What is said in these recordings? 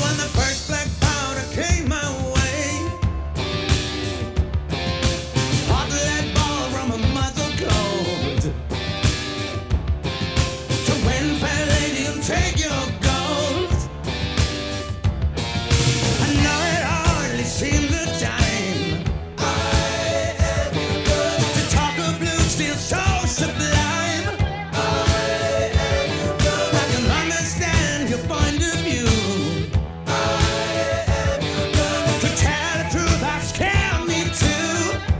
When the first black powder came my way, hot lead ball from a muzzle cold. To win, fair lady, you'll take your gold. I know it hardly seems a time. I am your gun. To talk of blue steel so sublime. I am your gun. I can understand your point of view. I am your gun. To tell the truth, I scare me too.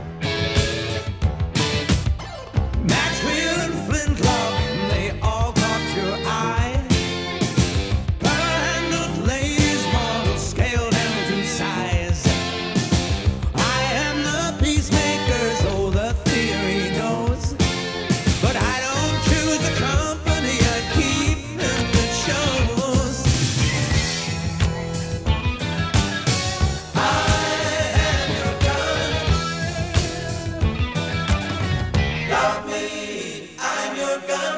Maxwell and Flintlock, they all caught your eye. Pearl-handled ladies, model scaled out in size. I am the peacemaker, so the theory goes. But I don't choose the company I keep, and it shows. I am your gun. Love me, I'm your gun.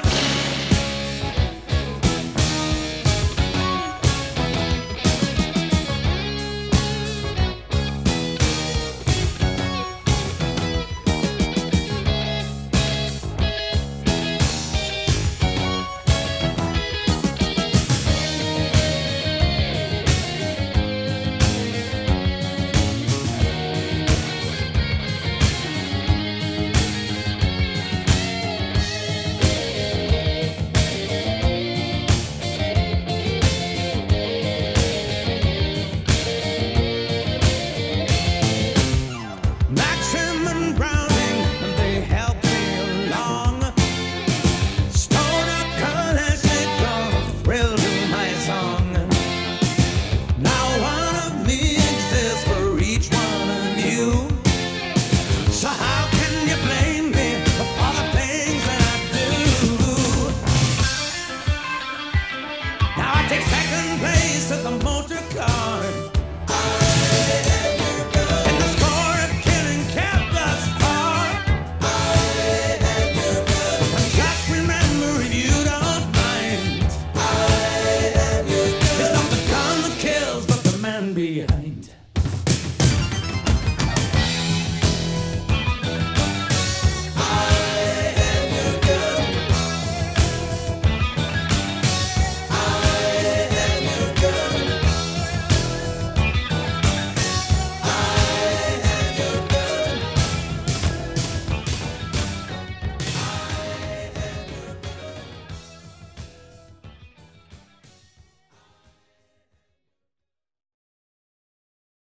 Maxim and Browning, they helped me along. Stoner Kalashnikov, thrill to my song.